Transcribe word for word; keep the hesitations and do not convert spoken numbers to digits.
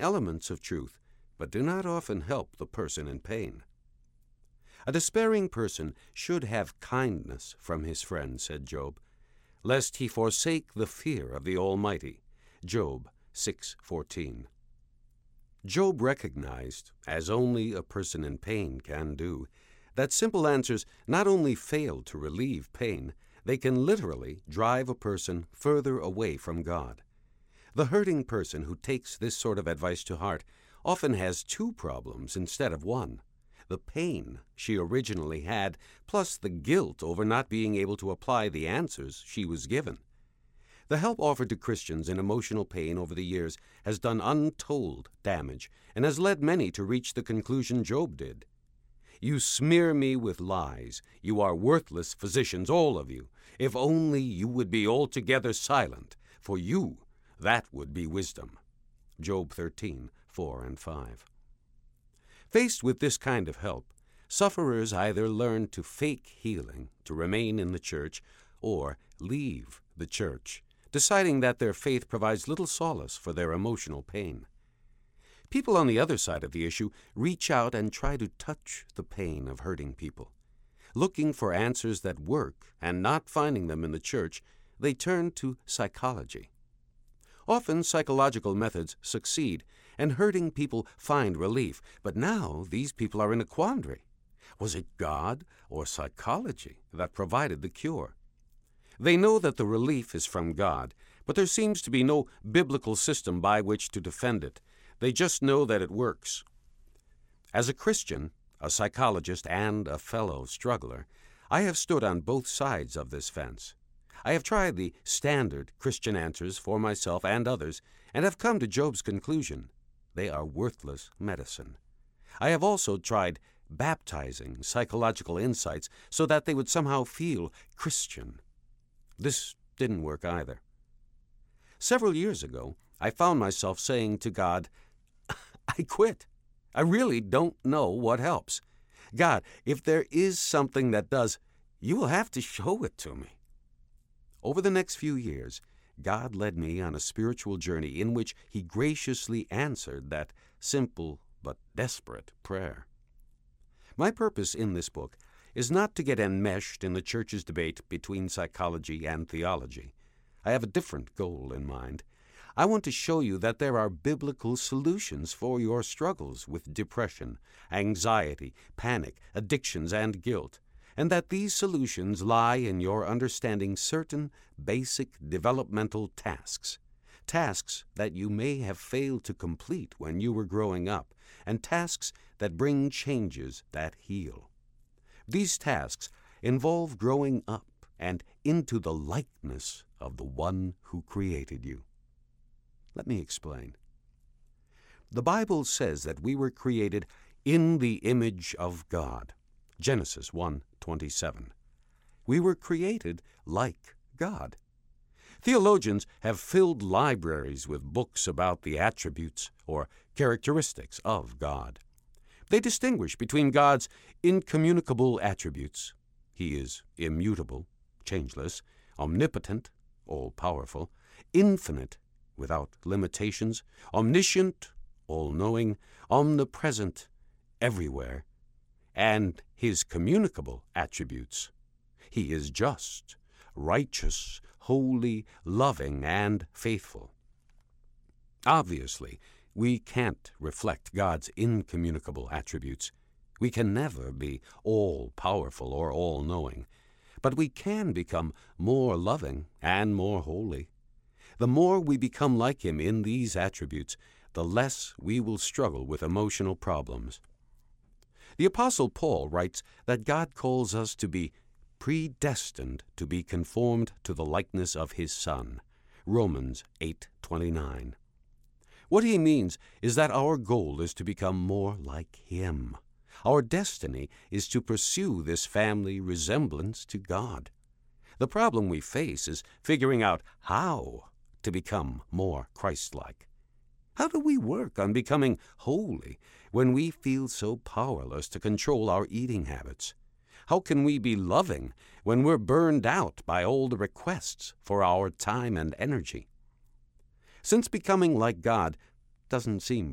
elements of truth, but do not often help the person in pain. A despairing person should have kindness from his friend, said Job, lest he forsake the fear of the Almighty. Job six fourteen. Job recognized, as only a person in pain can do, that simple answers not only fail to relieve pain, they can literally drive a person further away from God. The hurting person who takes this sort of advice to heart often has two problems instead of one: the pain she originally had, plus the guilt over not being able to apply the answers she was given. The help offered to Christians in emotional pain over the years has done untold damage and has led many to reach the conclusion Job did. You smear me with lies. You are worthless physicians, all of you. If only you would be altogether silent. For you, that would be wisdom. Job thirteen, four and five. Faced with this kind of help, sufferers either learn to fake healing, to remain in the church, or leave the church, deciding that their faith provides little solace for their emotional pain. People on the other side of the issue reach out and try to touch the pain of hurting people. Looking for answers that work and not finding them in the church, they turn to psychology. Often psychological methods succeed, and hurting people find relief. But now these people are in a quandary. Was it God or psychology that provided the cure? They know that the relief is from God, but there seems to be no biblical system by which to defend it. They just know that it works. As a Christian, a psychologist, and a fellow struggler, I have stood on both sides of this fence. I have tried the standard Christian answers for myself and others, and have come to Job's conclusion: they are worthless medicine. I have also tried baptizing psychological insights so that they would somehow feel Christian. This didn't work either. Several years ago, I found myself saying to God, I quit. I really don't know what helps. God, if there is something that does, you will have to show it to me. Over the next few years, God led me on a spiritual journey in which He graciously answered that simple but desperate prayer. My purpose in this book is not to get enmeshed in the church's debate between psychology and theology. I have a different goal in mind. I want to show you that there are biblical solutions for your struggles with depression, anxiety, panic, addictions, and guilt, and that these solutions lie in your understanding certain basic developmental tasks, tasks that you may have failed to complete when you were growing up, and tasks that bring changes that heal. These tasks involve growing up and into the likeness of the one who created you. Let me explain. The Bible says that we were created in the image of God. Genesis one twenty-seven. We were created like God. Theologians have filled libraries with books about the attributes or characteristics of God. They distinguish between God's incommunicable attributes. He is immutable, changeless, omnipotent, all-powerful, infinite, without limitations, omniscient, all-knowing, omnipresent, everywhere, and His communicable attributes. He is just, righteous, holy, loving, and faithful. Obviously, we can't reflect God's incommunicable attributes. We can never be all-powerful or all-knowing, but we can become more loving and more holy. The more we become like Him in these attributes, the less we will struggle with emotional problems. The Apostle Paul writes that God calls us to be predestined to be conformed to the likeness of His Son. Romans eight twenty-nine. What he means is that our goal is to become more like Him. Our destiny is to pursue this family resemblance to God. The problem we face is figuring out how to become more Christ-like. How do we work on becoming holy when we feel so powerless to control our eating habits? How can we be loving when we're burned out by all the requests for our time and energy? Since becoming like God doesn't seem